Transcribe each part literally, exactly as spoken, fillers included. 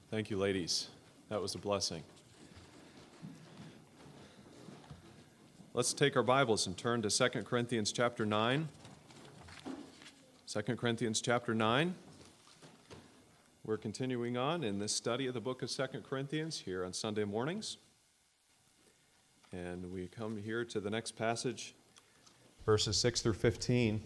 Thank you, ladies. That was a blessing. Let's take our Bibles and turn to Second Corinthians chapter nine. Second Corinthians chapter nine. We're continuing on in this study of the book of Second Corinthians here on Sunday mornings. And we come here to the next passage, verses six through fifteen.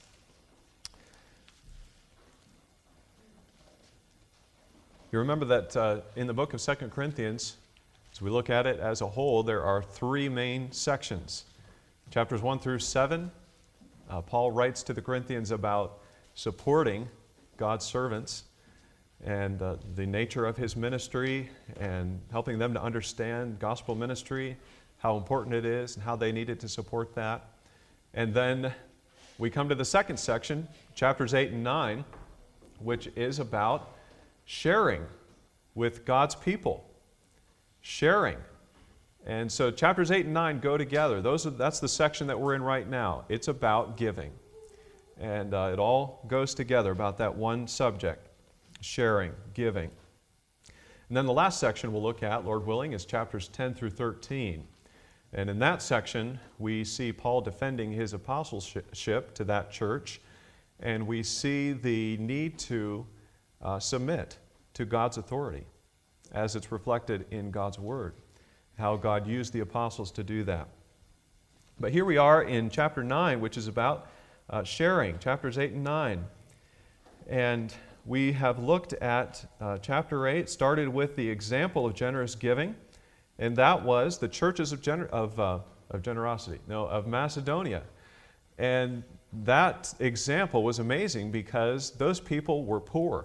You remember that uh, in the book of Second Corinthians, as we look at it as a whole, there are three main sections. Chapters one through seven, uh, Paul writes to the Corinthians about supporting God's servants and uh, the nature of his ministry and helping them to understand gospel ministry, how important it is and how they needed to support that. And then we come to the second section, chapters eight and nine, which is about sharing with God's people. Sharing. And so chapters eight and nine go together. Those are, that's the section that we're in right now. It's about giving. And uh, it all goes together about that one subject, sharing, giving. And then the last section we'll look at, Lord willing, is chapters ten through thirteen. And in that section, we see Paul defending his apostleship to that church, and we see the need to uh, submit to God's authority as it's reflected in God's Word, how God used the apostles to do that. But here we are in chapter nine, which is about uh, sharing, chapters eight and nine. And we have looked at uh, chapter eight, started with the example of generous giving, and that was the churches of, gener- of, uh, of generosity, no, of Macedonia. And that example was amazing because those people were poor,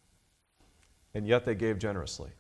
and yet they gave generously.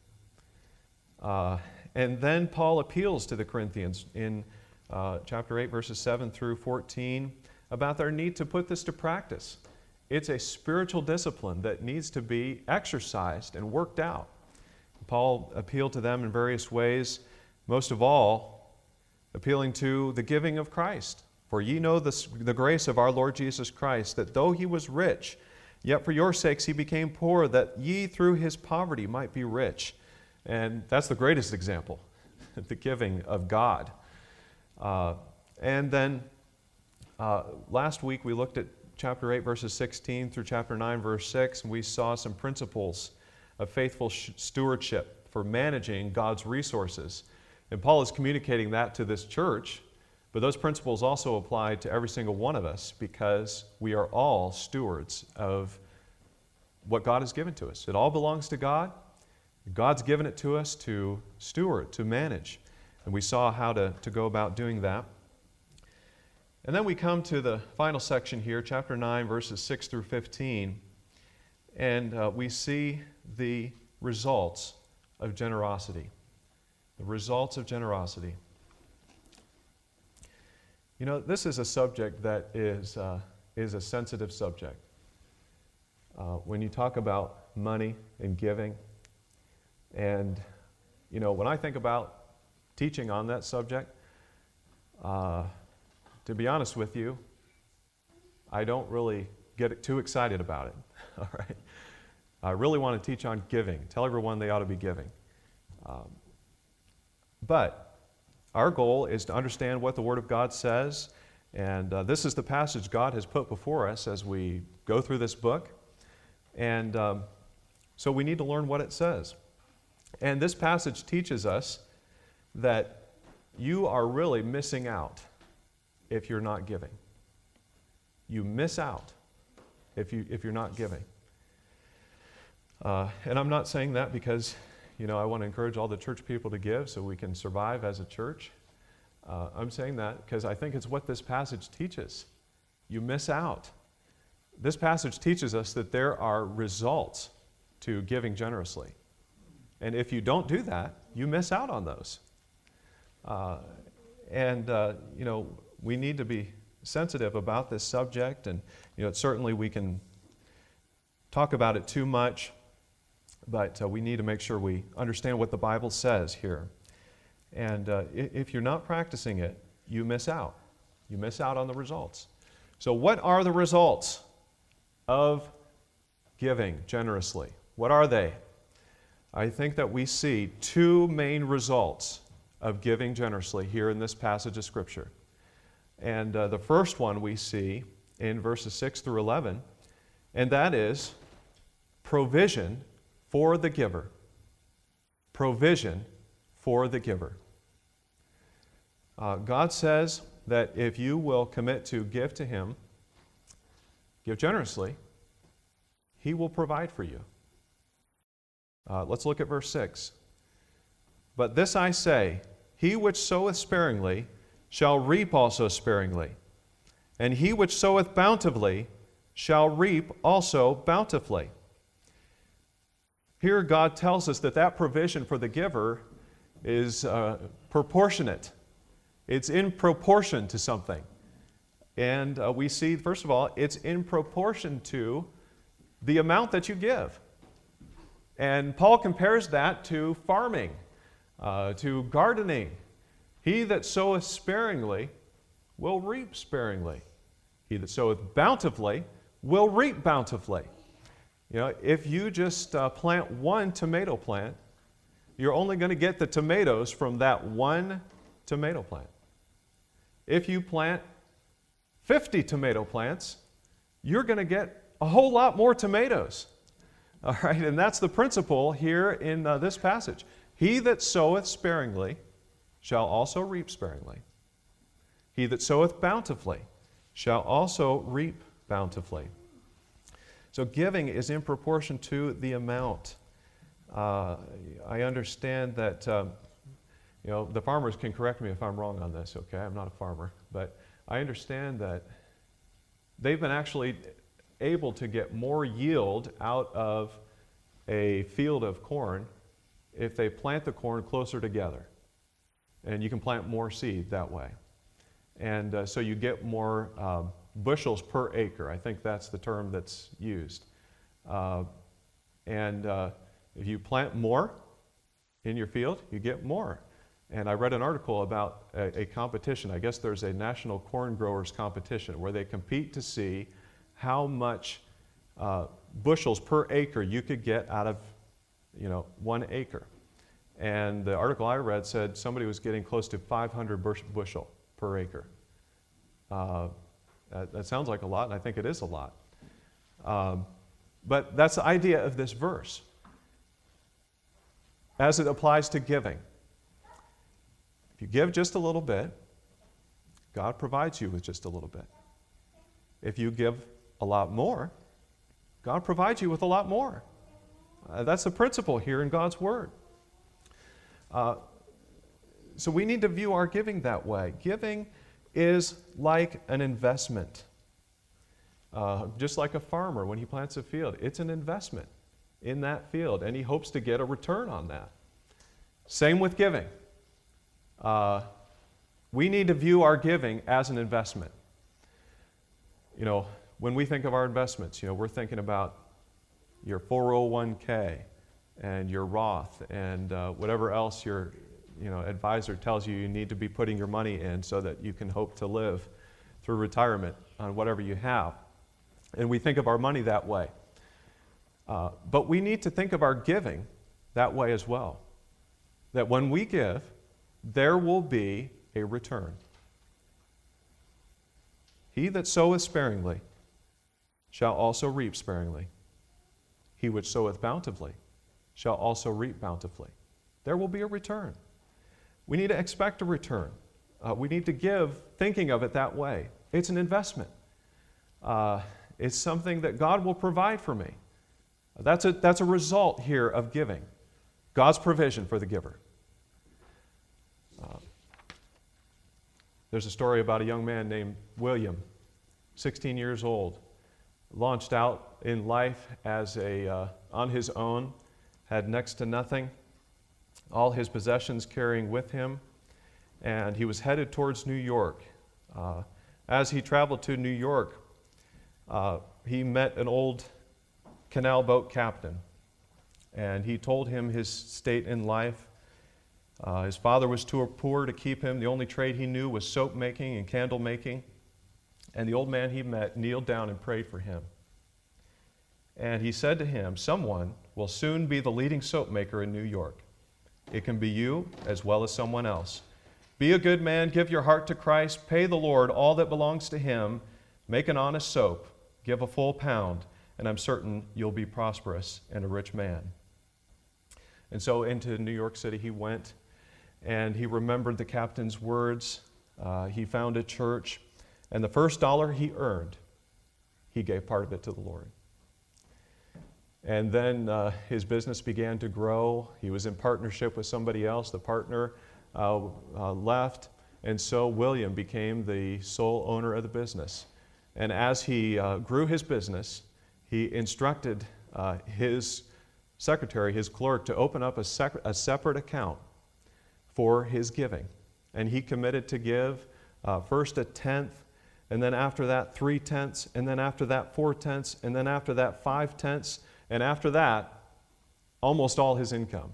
Uh, and then Paul appeals to the Corinthians in uh, chapter eight, verses seven through fourteen, about their need to put this to practice. It's a spiritual discipline that needs to be exercised and worked out. Paul appealed to them in various ways, most of all, appealing to the giving of Christ. For ye know the, the grace of our Lord Jesus Christ, that though he was rich, yet for your sakes he became poor, that ye through his poverty might be rich. And that's the greatest example, the giving of God. Uh, and then uh, last week we looked at chapter eight, verses sixteen through chapter nine, verse six, and we saw some principles of faithful sh- stewardship for managing God's resources. And Paul is communicating that to this church, but those principles also apply to every single one of us because we are all stewards of what God has given to us. It all belongs to God. God's given it to us to steward, to manage. And we saw how to, to go about doing that. And then we come to the final section here, chapter nine, verses six through fifteen. And uh, we see the results of generosity. The results of generosity. You know, this is a subject that is, uh, is a sensitive subject. Uh, when you talk about money and giving, and, you know, when I think about teaching on that subject, uh, to be honest with you, I don't really get too excited about it, all right? I really want to teach on giving, tell everyone they ought to be giving. Um, but our goal is to understand what the Word of God says, and uh, this is the passage God has put before us as we go through this book, and um, so we need to learn what it says. And this passage teaches us that you are really missing out if you're not giving. You miss out if, you, if you're not giving. Uh, and I'm not saying that because, you know, I want to encourage all the church people to give so we can survive as a church. Uh, I'm saying that because I think it's what this passage teaches. You miss out. This passage teaches us that there are results to giving generously. And if you don't do that, you miss out on those. Uh, and, uh, you know, we need to be sensitive about this subject. And, you know, certainly we can talk about it too much, but uh, we need to make sure we understand what the Bible says here. And uh, if you're not practicing it, you miss out. You miss out on the results. So what are the results of giving generously? What are they? I think that we see two main results of giving generously here in this passage of Scripture. And uh, the first one we see in verses six through eleven, and that is provision for the giver. Provision for the giver. Uh, God says that if you will commit to give to Him, give generously, He will provide for you. Uh, let's look at verse six. But this I say, he which soweth sparingly shall reap also sparingly, and he which soweth bountifully shall reap also bountifully. Here God tells us that that provision for the giver is uh, proportionate. It's in proportion to something. And uh, we see, first of all, it's in proportion to the amount that you give. And Paul compares that to farming, uh, to gardening. He that soweth sparingly will reap sparingly. He that soweth bountifully will reap bountifully. You know, if you just uh, plant one tomato plant, you're only going to get the tomatoes from that one tomato plant. If you plant fifty tomato plants, you're going to get a whole lot more tomatoes. All right, and that's the principle here in uh, this passage. He that soweth sparingly shall also reap sparingly. He that soweth bountifully shall also reap bountifully. So giving is in proportion to the amount. Uh, I understand that, um, you know, the farmers can correct me if I'm wrong on this, okay? I'm not a farmer, but I understand that they've been actually able to get more yield out of a field of corn if they plant the corn closer together. And you can plant more seed that way. And uh, so you get more uh, bushels per acre. I think that's the term that's used. Uh, and uh, if you plant more in your field, you get more. And I read an article about a, a competition. I guess there's a national corn growers competition where they compete to see how much uh, bushels per acre you could get out of, you know, one acre. And the article I read said somebody was getting close to five hundred bush- bushel per acre. Uh, that, that sounds like a lot, and I think it is a lot. Um, but that's the idea of this verse as it applies to giving. If you give just a little bit, God provides you with just a little bit. If you give a lot more, God provides you with a lot more. Uh, that's the principle here in God's Word. Uh, so we need to view our giving that way. Giving is like an investment. Uh, just like a farmer when he plants a field, it's an investment in that field, and he hopes to get a return on that. Same with giving. Uh, we need to view our giving as an investment. You know, when we think of our investments, you know, we're thinking about your four oh one k and your Roth and uh, whatever else your, you know, advisor tells you you need to be putting your money in so that you can hope to live through retirement on whatever you have. And we think of our money that way. Uh, but we need to think of our giving that way as well. That when we give, there will be a return. He that soweth sparingly shall also reap sparingly. He which soweth bountifully shall also reap bountifully. There will be a return. We need to expect a return. Uh, we need to give thinking of it that way. It's an investment. Uh, it's something that God will provide for me. That's a, that's a result here of giving. God's provision for the giver. Uh, there's a story about a young man named William, sixteen years old, launched out in life as a uh, on his own, had next to nothing, all his possessions carrying with him, and he was headed towards New York. Uh, as he traveled to New York, uh, he met an old canal boat captain, and he told him his state in life. Uh, his father was too poor to keep him. The only trade he knew was soap making and candle making. And the old man he met kneeled down and prayed for him. and he said to him, "Someone will soon be the leading soap maker in New York. It can be you as well as someone else. Be a good man, give your heart to Christ, pay the Lord all that belongs to him, make an honest soap, give a full pound, and I'm certain you'll be prosperous and a rich man." And so into New York City he went, and he remembered the captain's words. Uh, he found a church, and the first dollar he earned, he gave part of it to the Lord. And then uh, his business began to grow. He was in partnership with somebody else. The partner uh, uh, left, and so William became the sole owner of the business. And as he uh, grew his business, he instructed uh, his secretary, his clerk, to open up a, sec- a separate account for his giving. And he committed to give uh, first a tenth, and then after that three tenths, and then after that four tenths, and then after that five tenths, and after that almost all his income.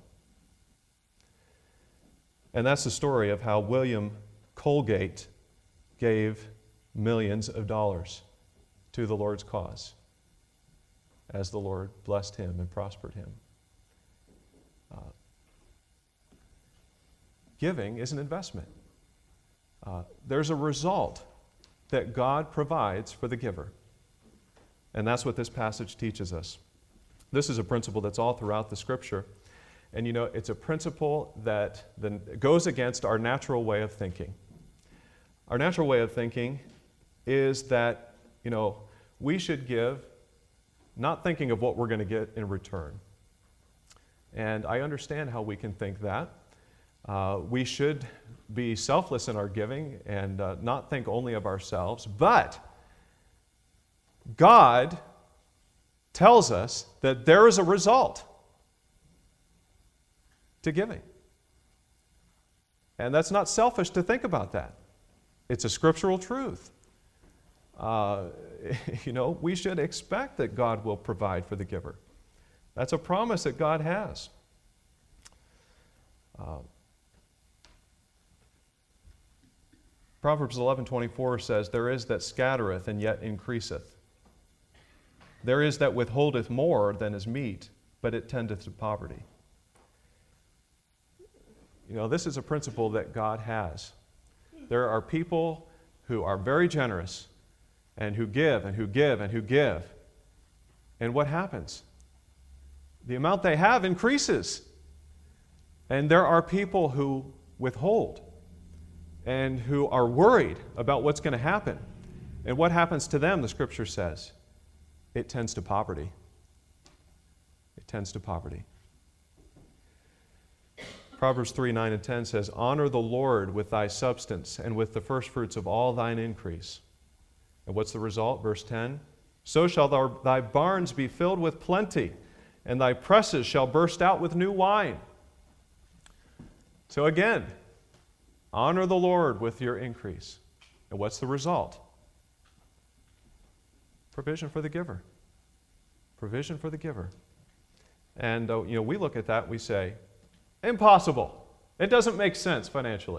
And that's the story of how William Colgate gave millions of dollars to the Lord's cause as the Lord blessed him and prospered him. Uh, giving is an investment. Uh, there's a result that God provides for the giver. And that's what this passage teaches us. This is a principle that's all throughout the Scripture. And you know, it's a principle that then goes against our natural way of thinking. Our natural way of thinking is that, you know, we should give not thinking of what we're going to get in return. And I understand how we can think that. Uh, we should be selfless in our giving and uh, not think only of ourselves. But God tells us that there is a result to giving. And that's not selfish to think about that. It's a scriptural truth. Uh, you know, we should expect that God will provide for the giver. That's a promise that God has. Uh, Proverbs eleven twenty-four says, "There is that scattereth and yet increaseth. There is that withholdeth more than is meet, but it tendeth to poverty." You know, this is a principle that God has. There are people who are very generous and who give and who give and who give. And what happens? The amount they have increases. And there are people who withhold and who are worried about what's going to happen. And what happens to them, the Scripture says? It tends to poverty. It tends to poverty. Proverbs three, nine, and ten says, "Honor the Lord with thy substance and with the firstfruits of all thine increase." And what's the result? Verse ten, "So shall thy, thy barns be filled with plenty, and thy presses shall burst out with new wine." So again, honor the Lord with your increase. And what's the result? Provision for the giver. Provision for the giver. And uh, you know, we look at that and we say, impossible. It doesn't make sense financially.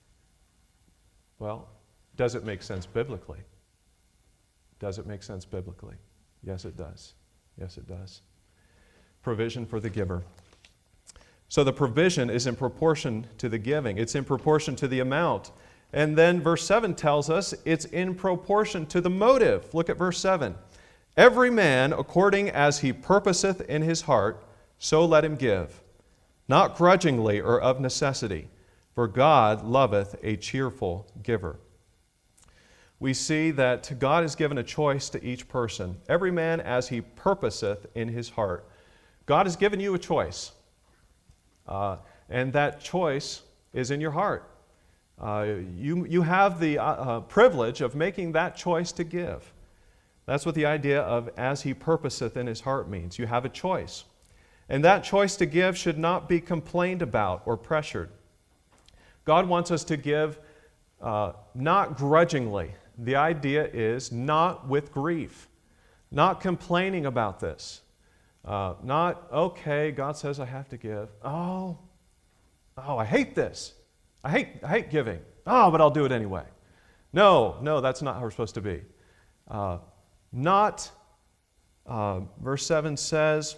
Well, does it make sense biblically? Does it make sense biblically? Yes, it does. Yes, it does. Provision for the giver. So the provision is in proportion to the giving. It's in proportion to the amount. And then verse seven tells us it's in proportion to the motive. Look at verse seven. "Every man according as he purposeth in his heart, so let him give, not grudgingly or of necessity, for God loveth a cheerful giver." We see that God has given a choice to each person. Every man as he purposeth in his heart. God has given you a choice. Uh, and that choice is in your heart. Uh, you, you have the uh, uh, privilege of making that choice to give. That's what the idea of "as he purposeth in his heart" means. You have a choice. And that choice to give should not be complained about or pressured. God wants us to give uh, not grudgingly. The idea is not with grief, not complaining about this. Uh, not, okay, God says I have to give. Oh, oh, I hate this. I hate, I hate giving. Oh, but I'll do it anyway. No, no, that's not how we're supposed to be. Uh, not Uh, verse seven says,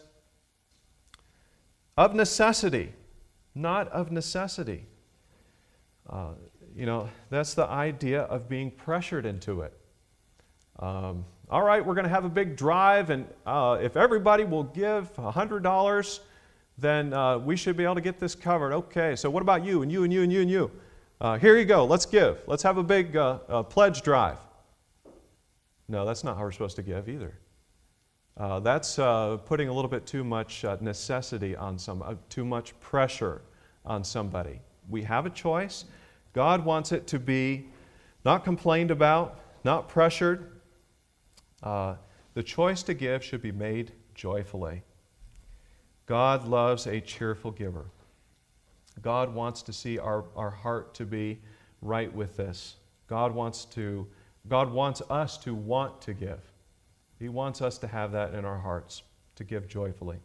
of necessity, not of necessity. Uh, you know, that's the idea of being pressured into it. Um, all right, we're going to have a big drive, and uh, if everybody will give one hundred dollars, then uh, we should be able to get this covered. Okay, so what about you, and you, and you, and you, and you? Uh, here you go, let's give. Let's have a big uh, uh, pledge drive. No, that's not how we're supposed to give either. Uh, that's uh, putting a little bit too much uh, necessity on some, uh, too much pressure on somebody. We have a choice. God wants it to be not complained about, not pressured. Uh, the choice to give should be made joyfully. God loves a cheerful giver. God wants to see our, our heart to be right with this. God wants to, God wants us to want to give. He wants us to have that in our hearts, to give joyfully.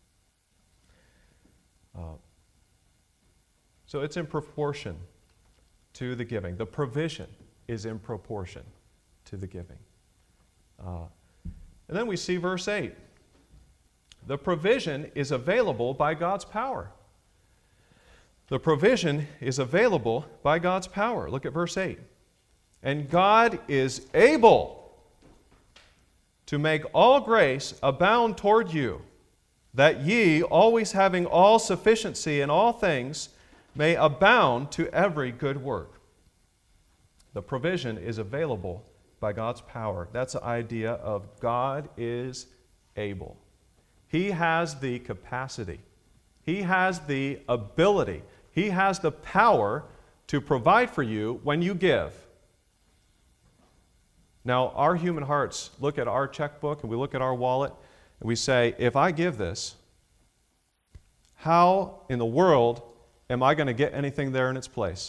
Uh, so it's in proportion to the giving. The provision is in proportion to the giving. Uh, and then we see verse eight. The provision is available by God's power. The provision is available by God's power. Look at verse eight. And God is able to make all grace abound toward you, that ye, always having all sufficiency in all things, may abound to every good work. The provision is available by God's power. That's the idea of God is able. He has the capacity. He has the ability. He has the power to provide for you when you give. Now, our human hearts look at our checkbook and we look at our wallet and we say, if I give this, how in the world am I going to get anything there in its place?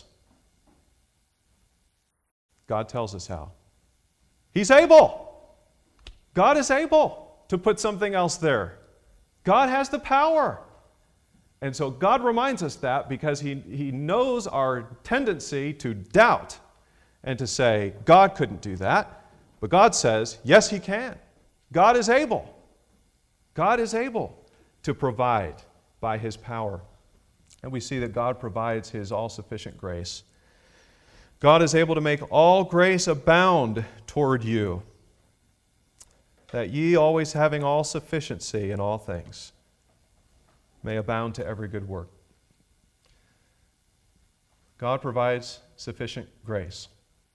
God tells us how. He's able. God is able to put something else there. God has the power. And so God reminds us that because he, he knows our tendency to doubt and to say, God couldn't do that. But God says, yes, He can. God is able. God is able to provide by His power. And we see that God provides His all-sufficient grace. God is able to make all grace abound toward you, that ye, always having all sufficiency in all things, may abound to every good work. God provides sufficient grace.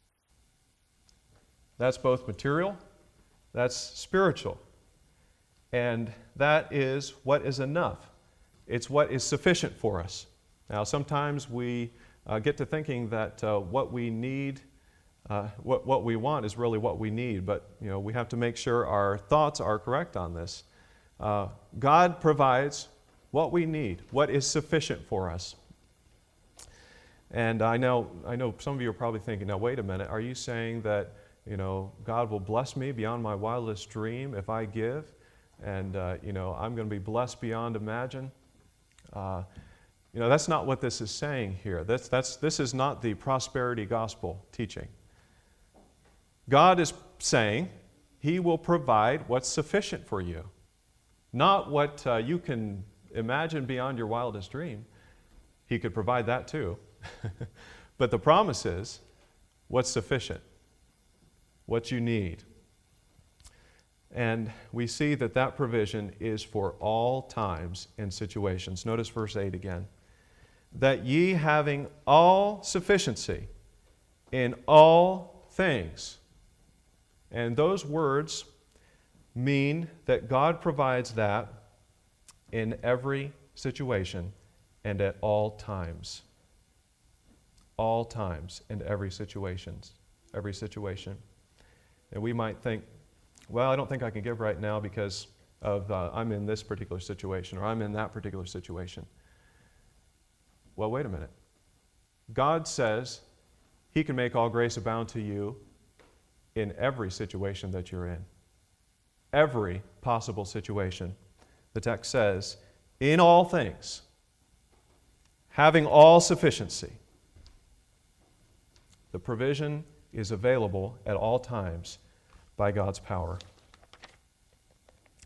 That's both material, that's spiritual, and that is what is enough. It's what is sufficient for us. Now, sometimes we uh, get to thinking that uh, what we need, uh, what, what we want is really what we need, but you know, we have to make sure our thoughts are correct on this. Uh, God provides what we need, what is sufficient for us. And I know, I know some of you are probably thinking, now wait a minute, are you saying that you know, God will bless me beyond my wildest dream if I give, and uh, you know, I'm going to be blessed beyond imagine? Uh, you know, that's not what this is saying here. That's, that's, this is not the prosperity gospel teaching. God is saying He will provide what's sufficient for you, not what uh, you can imagine beyond your wildest dream. He could provide that too. But the promise is what's sufficient, what you need. And we see that that provision is for all times and situations. Notice verse eight again. That ye, having all sufficiency in all things. And those words mean that God provides that in every situation and at all times. All times and every situations, every situation. And we might think, well, I don't think I can give right now because of uh, I'm in this particular situation or I'm in that particular situation. Well, wait a minute. God says He can make all grace abound to you in every situation that you're in. Every possible situation. The text says, in all things, having all sufficiency. The provision is available at all times by God's power.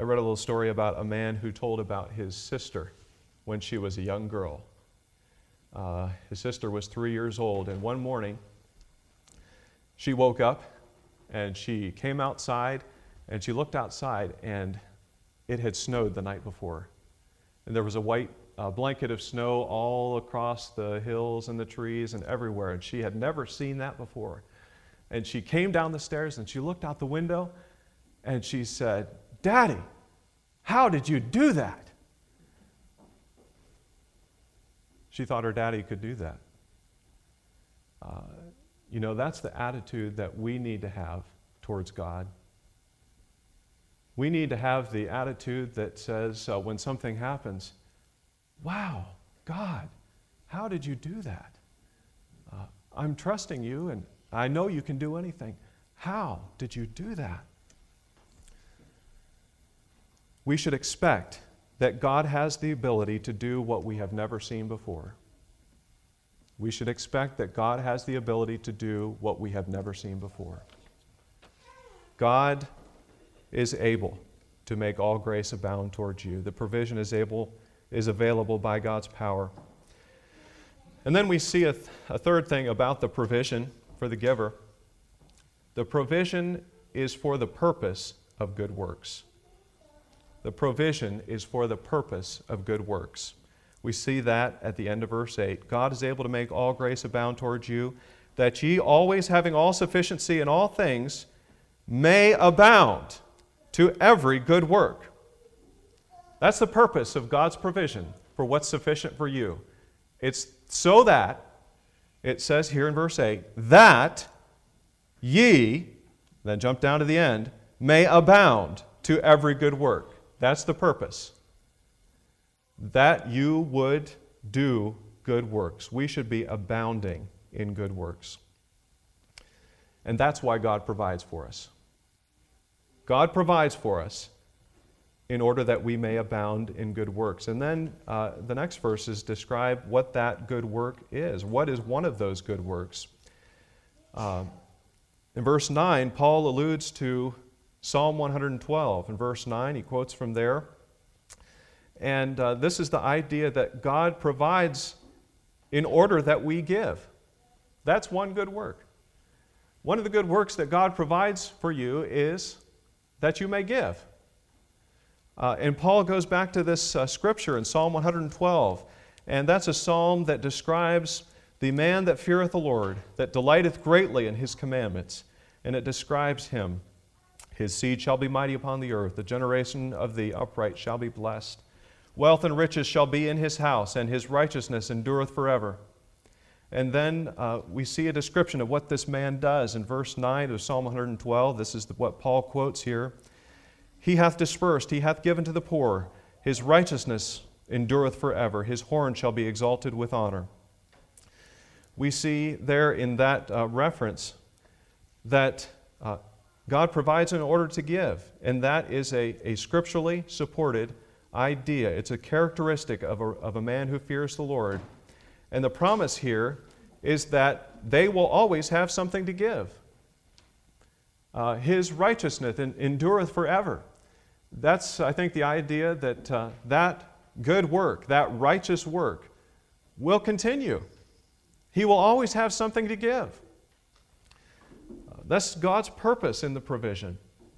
I read a little story about a man who told about his sister when she was a young girl. Uh, his sister was three years old, and one morning she woke up and she came outside and she looked outside, and it had snowed the night before. And there was a white uh, blanket of snow all across the hills and the trees and everywhere, and she had never seen that before. And she came down the stairs and she looked out the window and she said, "Daddy, how did you do that?" She thought her daddy could do that. Uh, you know, that's the attitude that we need to have towards God. We need to have the attitude that says, uh, when something happens, "Wow, God, how did you do that? Uh, I'm trusting you, and I know you can do anything. How did you do that?" We should expect that God has the ability to do what we have never seen before. We should expect that God has the ability to do what we have never seen before. God is able to make all grace abound towards you. The provision is able, is available by God's power. And then we see a, th- a third thing about the provision for the giver. The provision is for the purpose of good works. The provision is for the purpose of good works. We see that at the end of verse eight. God is able to make all grace abound towards you, that ye, always having all sufficiency in all things, may abound to every good work. That's the purpose of God's provision for what's sufficient for you. It's so that, it says here in verse eight, that ye, then jump down to the end, may abound to every good work. That's the purpose. That you would do good works. We should be abounding in good works. And that's why God provides for us. God provides for us in order that we may abound in good works. And then uh, the next verses describe what that good work is. What is one of those good works? Uh, in verse nine, Paul alludes to Psalm one hundred twelve. In verse nine, he quotes from there. And uh, this is the idea that God provides in order that we give. That's one good work. One of the good works that God provides for you is that you may give. Uh, and Paul goes back to this uh, scripture in Psalm one hundred twelve, and that's a psalm that describes the man that feareth the Lord, that delighteth greatly in his commandments, and it describes him. His seed shall be mighty upon the earth, the generation of the upright shall be blessed. Wealth and riches shall be in his house, and his righteousness endureth forever. And then uh, we see a description of what this man does in verse nine of Psalm one hundred twelve. This is the, what Paul quotes here. He hath dispersed, he hath given to the poor. His righteousness endureth forever. His horn shall be exalted with honor. We see there in that uh, reference that uh, God provides in order to give, and that is a, a scripturally supported idea. It's a characteristic of a, of a man who fears the Lord. And the promise here is that they will always have something to give. Uh, his righteousness endureth forever. That's, I think, the idea that uh, that good work, that righteous work, will continue. He will always have something to give. Uh, that's God's purpose in the provision.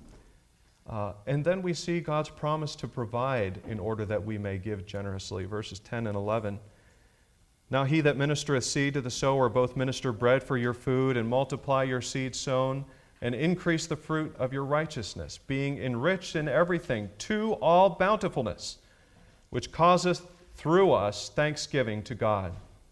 Uh, and then we see God's promise to provide in order that we may give generously. Verses ten and eleven. Now he that ministereth seed to the sower both minister bread for your food, and multiply your seed sown, and increase the fruit of your righteousness, being enriched in everything to all bountifulness, which causeth through us thanksgiving to God.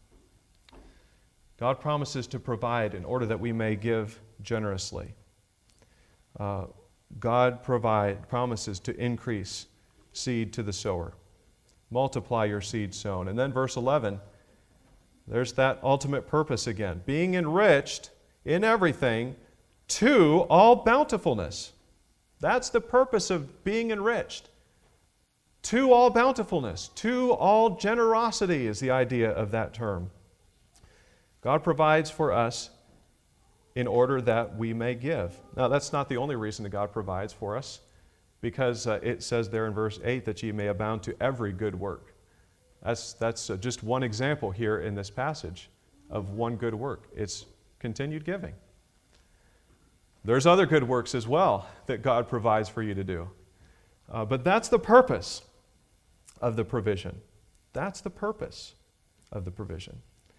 God promises to provide in order that we may give generously. Uh, God provide, promises to increase seed to the sower. Multiply your seed sown. And then verse eleven, there's that ultimate purpose again. Being enriched in everything to all bountifulness. That's the purpose of being enriched. To all bountifulness, to all generosity is the idea of that term. God provides for us in order that we may give. Now, that's not the only reason that God provides for us. because uh, it says there in verse eight that ye may abound to every good work. That's, that's uh, just one example here in this passage of one good work. It's continued giving. There's other good works as well that God provides for you to do. Uh, but that's the purpose of the provision. That's the purpose of the provision.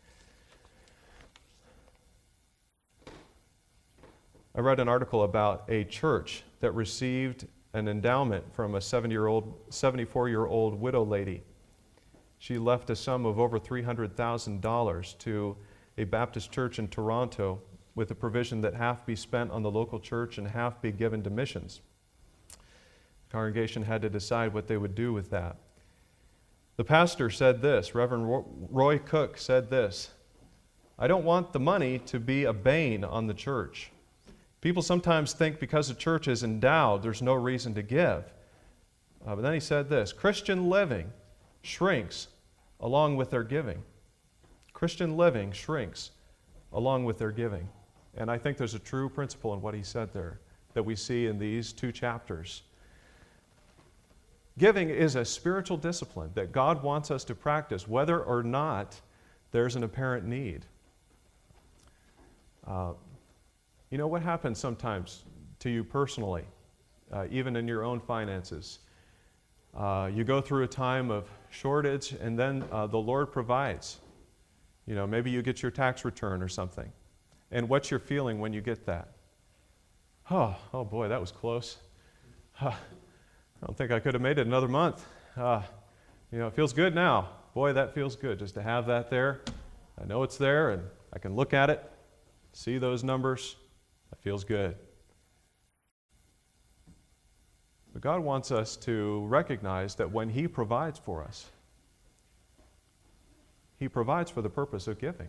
I read an article about a church that received an endowment from a seventy-year-old, seventy-four-year-old widow lady. She left a sum of over three hundred thousand dollars to a Baptist church in Toronto with the provision that half be spent on the local church and half be given to missions. The congregation had to decide what they would do with that. The pastor said this, Reverend Roy Cook said this, "I don't want the money to be a bane on the church. People sometimes think because the church is endowed, there's no reason to give." Uh, but then he said this, "Christian living shrinks along with their giving." Christian living shrinks along with their giving. And I think there's a true principle in what he said there that we see in these two chapters. Giving is a spiritual discipline that God wants us to practice, whether or not there's an apparent need. Uh, you know, what happens sometimes to you personally, uh, even in your own finances? Uh, you go through a time of shortage, and then uh, the Lord provides. You know, maybe you get your tax return or something. And what's your feeling when you get that? Oh, oh boy, that was close. Huh. I don't think I could have made it another month. Uh, you know, it feels good now. Boy, that feels good just to have that there. I know it's there, and I can look at it, see those numbers. That feels good. But God wants us to recognize that when He provides for us, He provides for the purpose of giving.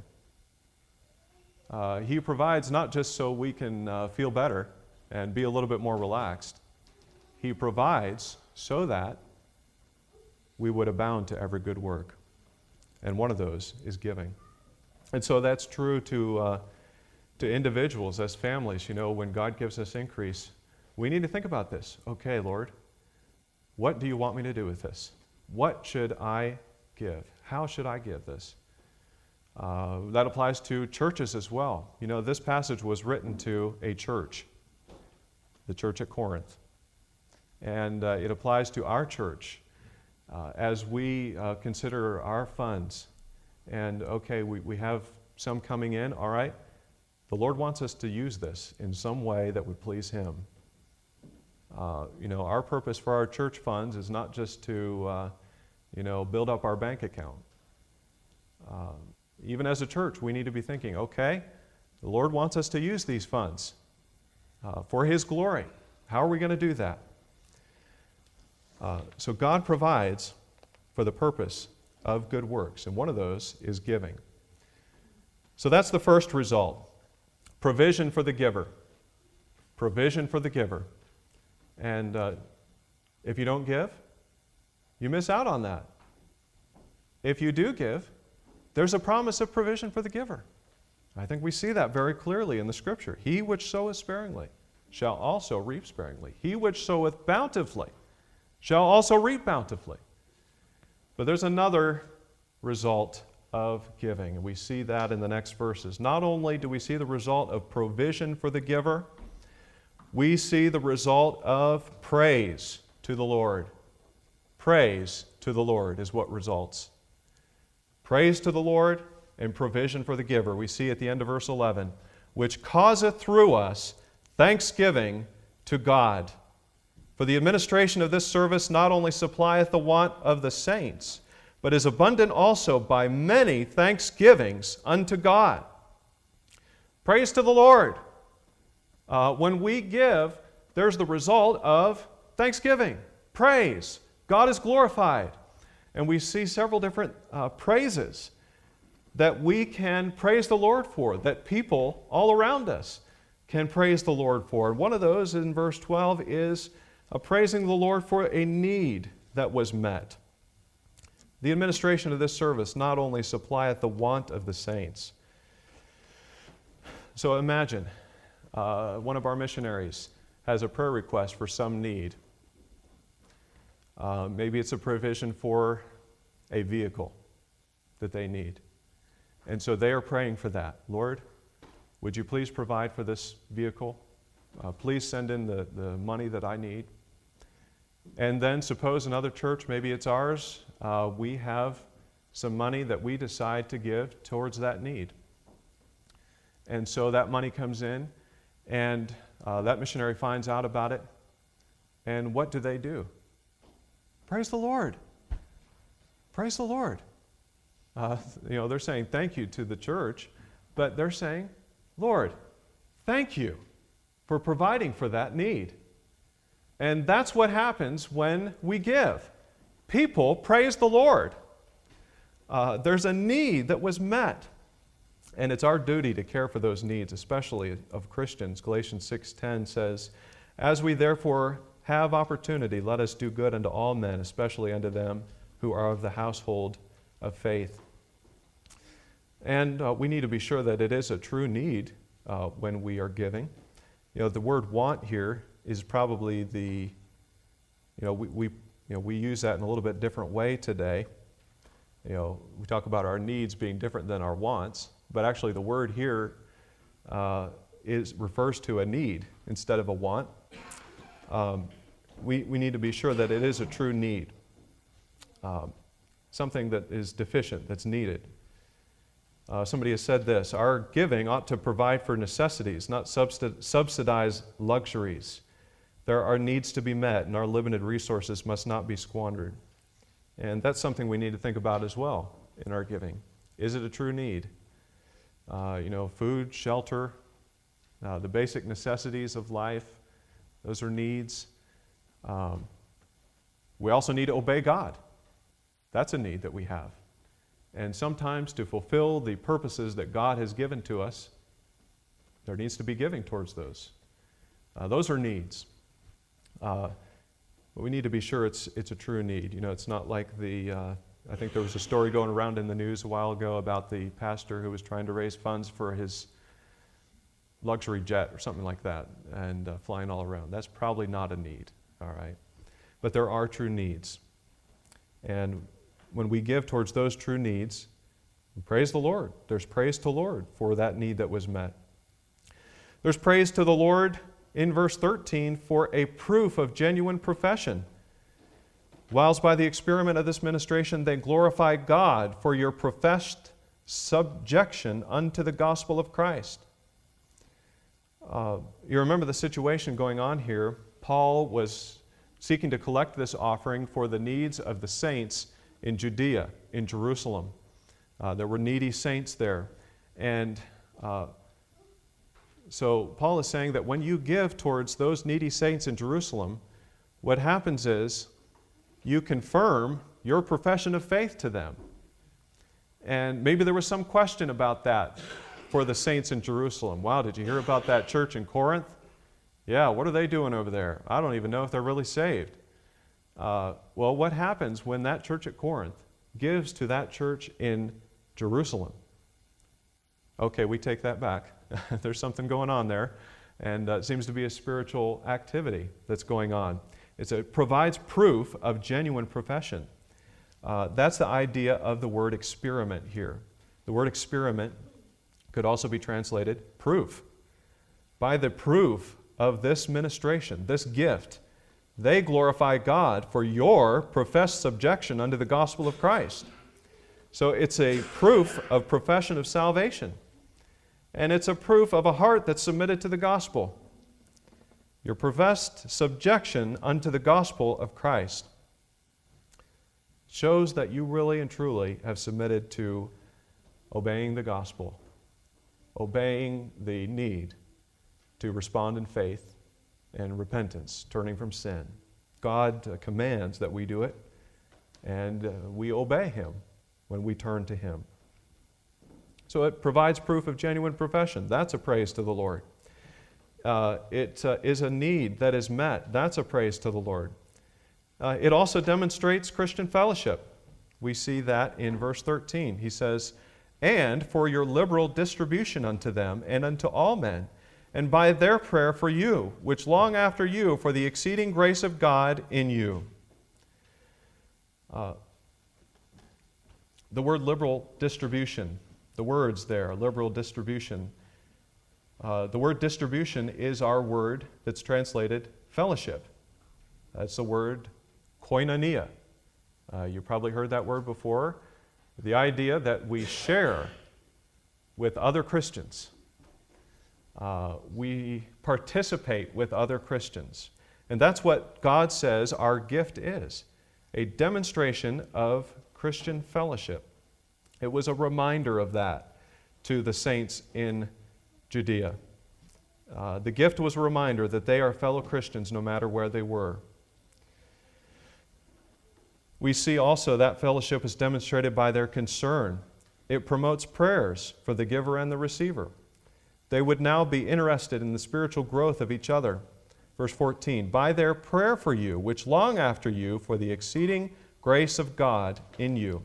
Uh, he provides not just so we can uh, feel better and be a little bit more relaxed. He provides so that we would abound to every good work. And one of those is giving. And so that's true to, uh, to individuals as families. You know, when God gives us increase, we need to think about this. Okay, Lord, what do you want me to do with this? What should I give? How should I give this? Uh, that applies to churches as well. You know, this passage was written to a church, the church at Corinth. And uh, it applies to our church uh, as we uh, consider our funds. And okay, we, we have some coming in, all right. The Lord wants us to use this in some way that would please Him. Uh, you know, our purpose for our church funds is not just to, uh, you know, build up our bank account. Uh, even as a church, we need to be thinking, okay, the Lord wants us to use these funds uh, for His glory. How are we going to do that? Uh, so God provides for the purpose of good works, and one of those is giving. So that's the first result. Provision for the giver. Provision for the giver. And uh, if you don't give, you miss out on that. If you do give, there's a promise of provision for the giver. I think we see that very clearly in the Scripture. He which soweth sparingly shall also reap sparingly. He which soweth bountifully shall also reap bountifully. But there's another result of giving, and we see that in the next verses. Not only do we see the result of provision for the giver, we see the result of praise to the Lord. Praise to the Lord is what results. Praise to the Lord and provision for the giver. We see at the end of verse eleven, which causeth through us thanksgiving to God. For the administration of this service not only supplieth the want of the saints, but is abundant also by many thanksgivings unto God. Praise to the Lord. Uh, when we give, there's the result of thanksgiving, praise. God is glorified. And we see several different uh, praises that we can praise the Lord for, that people all around us can praise the Lord for. And one of those in verse twelve is uh, praising the Lord for a need that was met. The administration of this service not only supplieth the want of the saints. So imagine uh, one of our missionaries has a prayer request for some need. Uh, maybe it's a provision for a vehicle that they need. And so they are praying for that. Lord, would you please provide for this vehicle? Uh, please send in the, the money that I need. And then suppose another church, maybe it's ours, uh, we have some money that we decide to give towards that need. And so that money comes in, and uh, that missionary finds out about it. And what do they do? Praise the Lord. Praise the Lord. Uh, you know, they're saying thank you to the church, but they're saying, Lord, thank you for providing for that need. And that's what happens when we give. People praise the Lord. Uh, there's a need that was met. And it's our duty to care for those needs, especially of Christians. Galatians six ten says, "As we therefore have opportunity, let us do good unto all men, especially unto them who are of the household of faith." And uh, we need to be sure that it is a true need uh, when we are giving. You know, the word want here is probably the, you know, we, we, you know, we use that in a little bit different way today. You know, we talk about our needs being different than our wants, but actually the word here uh, is refers to a need instead of a want. Um, we, we need to be sure that it is a true need, um, something that is deficient, that's needed. Uh, somebody has said this: our giving ought to provide for necessities, not subsidi- subsidize luxuries. There are needs to be met, and our limited resources must not be squandered. And that's something we need to think about as well in our giving. Is it a true need? Uh, you know, food, shelter, uh, the basic necessities of life, those are needs. Um, we also need to obey God. That's a need that we have. And sometimes to fulfill the purposes that God has given to us, there needs to be giving towards those. Uh, those are needs. Uh, but we need to be sure it's it's a true need. You know, it's not like the, uh, I think there was a story going around in the news a while ago about the pastor who was trying to raise funds for his luxury jet or something like that and uh, flying all around. That's probably not a need, all right? But there are true needs. And when we give towards those true needs, we praise the Lord. There's praise to the Lord for that need that was met. There's praise to the Lord in verse thirteen for a proof of genuine profession. Whilst by the experiment of this ministration they glorify God for your professed subjection unto the gospel of Christ. Uh, you remember the situation going on here. Paul was seeking to collect this offering for the needs of the saints in Judea, in Jerusalem. Uh, there were needy saints there. And uh, so Paul is saying that when you give towards those needy saints in Jerusalem, what happens is you confirm your profession of faith to them. And maybe there was some question about that for the saints in Jerusalem. Wow, did you hear about that church in Corinth? Yeah, what are they doing over there? I don't even know if they're really saved. Uh, well, what happens when that church at Corinth gives to that church in Jerusalem? Okay, we take that back. There's something going on there, and uh, it seems to be a spiritual activity that's going on. It's a, it provides proof of genuine profession. Uh, that's the idea of the word experiment here. The word experiment could also be translated proof. By the proof of this ministration, this gift, they glorify God for your professed subjection unto the gospel of Christ. So it's a proof of profession of salvation. And it's a proof of a heart that's submitted to the gospel. Your professed subjection unto the gospel of Christ shows that you really and truly have submitted to obeying the gospel, obeying the need to respond in faith and repentance, turning from sin. God uh, commands that we do it, and uh, we obey Him when we turn to Him. So it provides proof of genuine profession. That's a praise to the Lord. Uh, it uh, is a need that is met. That's a praise to the Lord. Uh, it also demonstrates Christian fellowship. We see that in verse thirteen. He says, "And for your liberal distribution unto them and unto all men, and by their prayer for you, which long after you for the exceeding grace of God in you." Uh, the word liberal distribution, the words there, liberal distribution. Uh, the word distribution is our word that's translated fellowship. That's the word koinonia. Uh, you probably heard that word before. The idea that we share with other Christians. Uh, we participate with other Christians. And that's what God says our gift is, a demonstration of Christian fellowship. It was a reminder of that to the saints in Judea. Uh, the gift was a reminder that they are fellow Christians no matter where they were. We see also that fellowship is demonstrated by their concern. It promotes prayers for the giver and the receiver. They would now be interested in the spiritual growth of each other. Verse fourteen, by their prayer for you, which long after you for the exceeding grace of God in you.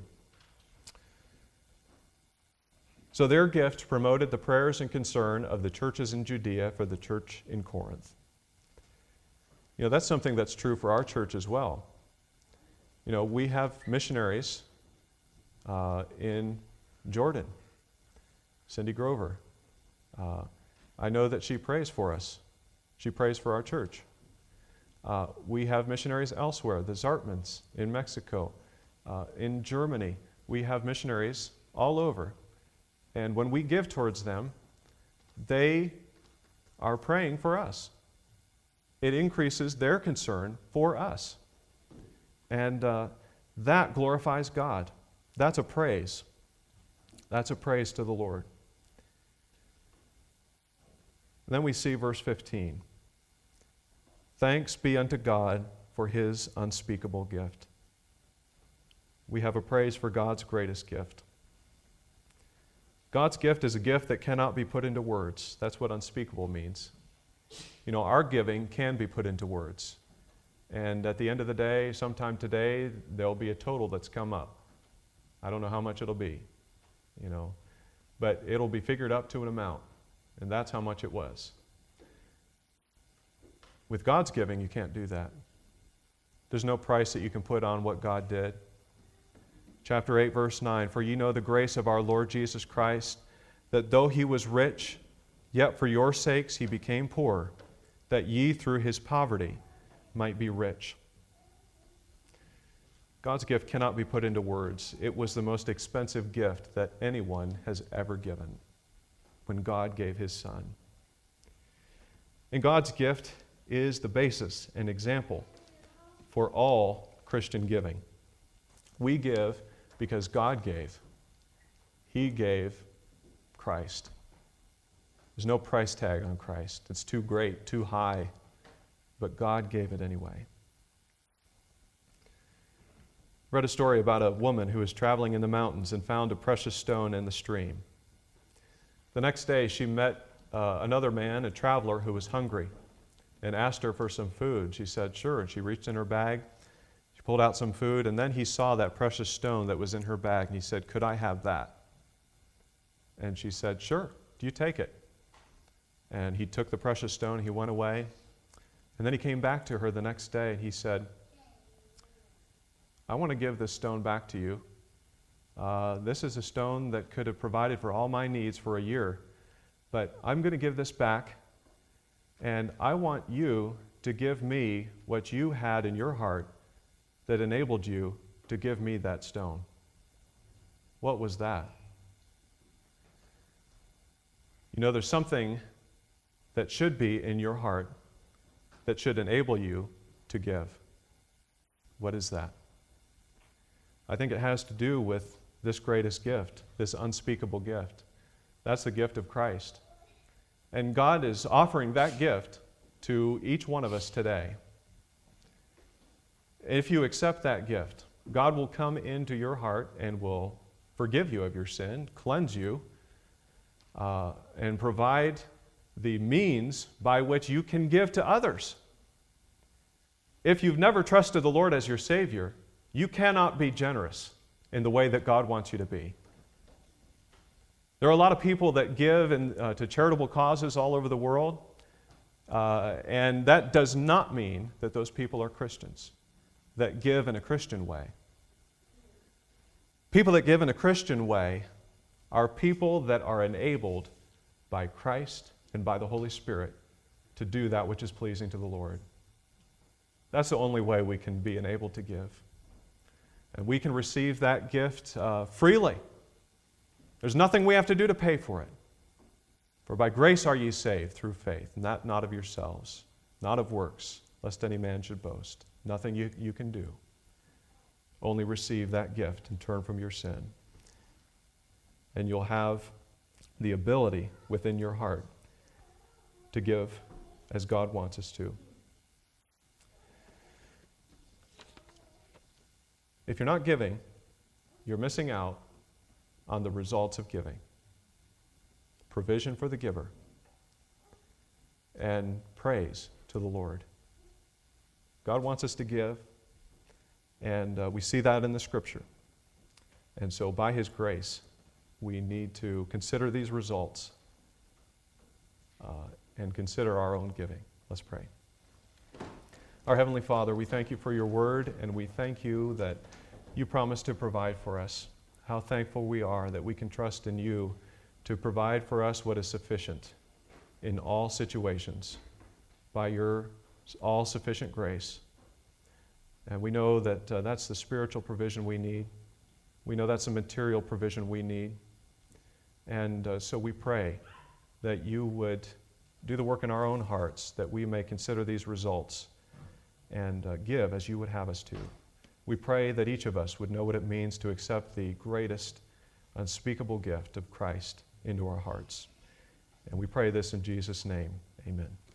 So their gift promoted the prayers and concern of the churches in Judea for the church in Corinth. You know, that's something that's true for our church as well. You know, we have missionaries uh, in Jordan, Cindy Grover. Uh, I know that she prays for us. She prays for our church. Uh, we have missionaries elsewhere, the Zartmans in Mexico, uh, in Germany. We have missionaries all over. And when we give towards them, they are praying for us. It increases their concern for us. And uh, that glorifies God. That's a praise. That's a praise to the Lord. And then we see verse fifteen. Thanks be unto God for His unspeakable gift. We have a praise for God's greatest gift. God's gift is a gift that cannot be put into words. That's what unspeakable means. You know, our giving can be put into words. And at the end of the day, sometime today, there'll be a total that's come up. I don't know how much it'll be, you know, but it'll be figured up to an amount, and that's how much it was. With God's giving, you can't do that. There's no price that you can put on what God did. Chapter eight, verse nine, for ye know the grace of our Lord Jesus Christ, that though He was rich, yet for your sakes He became poor, that ye through His poverty might be rich. God's gift cannot be put into words. It was the most expensive gift that anyone has ever given when God gave His Son. And God's gift is the basis and example for all Christian giving. We give because God gave. He gave Christ. There's no price tag on Christ. It's too great, too high, but God gave it anyway. I read a story about a woman who was traveling in the mountains and found a precious stone in the stream. The next day she met uh, another man, a traveler, who was hungry and asked her for some food. She said, sure, and she reached in her bag. She pulled out some food, and then he saw that precious stone that was in her bag, and he said, could I have that? And she said, sure, do you take it? And he took the precious stone, he went away, and then he came back to her the next day, and he said, I want to give this stone back to you. Uh, this is a stone that could have provided for all my needs for a year, but I'm going to give this back, and I want you to give me what you had in your heart that enabled you to give me that stone. What was that? You know, there's something that should be in your heart that should enable you to give. What is that? I think it has to do with this greatest gift, this unspeakable gift. That's the gift of Christ. And God is offering that gift to each one of us today. If you accept that gift, God will come into your heart and will forgive you of your sin, cleanse you, uh, and provide the means by which you can give to others. If you've never trusted the Lord as your Savior, you cannot be generous in the way that God wants you to be. There are a lot of people that give in, uh, to charitable causes all over the world, uh, and that does not mean that those people are Christians, that give in a Christian way. People that give in a Christian way are people that are enabled by Christ and by the Holy Spirit to do that which is pleasing to the Lord. That's the only way we can be enabled to give. And we can receive that gift uh, freely. There's nothing we have to do to pay for it. For by grace are ye saved through faith, and that not of yourselves, not of works, lest any man should boast. Nothing you, you can do. Only receive that gift and turn from your sin. And you'll have the ability within your heart to give as God wants us to. If you're not giving, you're missing out on the results of giving. Provision for the giver and praise to the Lord. God wants us to give, and uh, we see that in the Scripture. And so by His grace, we need to consider these results uh, and consider our own giving. Let's pray. Our Heavenly Father, we thank you for your word, and we thank you that you promise to provide for us. How thankful we are that we can trust in you to provide for us what is sufficient in all situations by your all-sufficient grace. And we know that uh, that's the spiritual provision we need. We know that's the material provision we need. And uh, so we pray that you would do the work in our own hearts, that we may consider these results and uh, give as you would have us to. We pray that each of us would know what it means to accept the greatest unspeakable gift of Christ into our hearts. And we pray this in Jesus' name. Amen.